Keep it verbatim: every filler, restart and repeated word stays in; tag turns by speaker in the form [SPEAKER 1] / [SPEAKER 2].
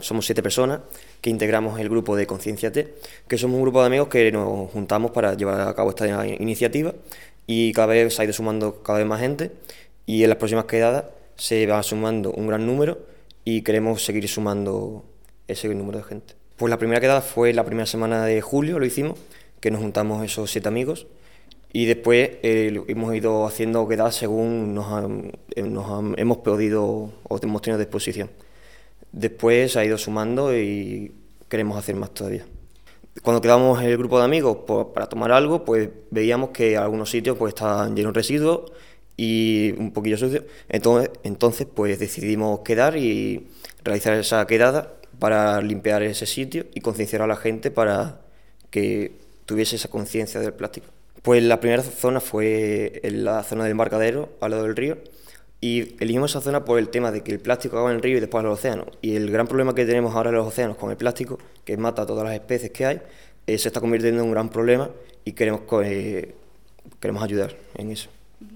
[SPEAKER 1] Somos siete personas que integramos el grupo de Concienciate, que somos un grupo de amigos que nos juntamos para llevar a cabo esta iniciativa y cada vez se ha ido sumando cada vez más gente y en las próximas quedadas se va sumando un gran número y queremos seguir sumando ese número de gente. Pues la primera quedada fue la primera semana de julio, lo hicimos, que nos juntamos esos siete amigos y después eh, hemos ido haciendo quedadas según nos, han, nos han, hemos podido o hemos tenido disposición. Después se ha ido sumando y queremos hacer más todavía. Cuando quedamos el grupo de amigos pues, para tomar algo, pues veíamos que algunos sitios pues, estaban llenos de residuos y un poquillo sucios. Entonces, entonces pues, decidimos quedar y realizar esa quedada para limpiar ese sitio y concienciar a la gente para que tuviese esa conciencia del plástico. Pues la primera zona fue en la zona del embarcadero, al lado del río, y elegimos esa zona por el tema de que el plástico acaba en el río y después en los océanos. Y el gran problema que tenemos ahora en los océanos con el plástico, que mata a todas las especies que hay, eh, se está convirtiendo en un gran problema y queremos, eh, queremos ayudar en eso.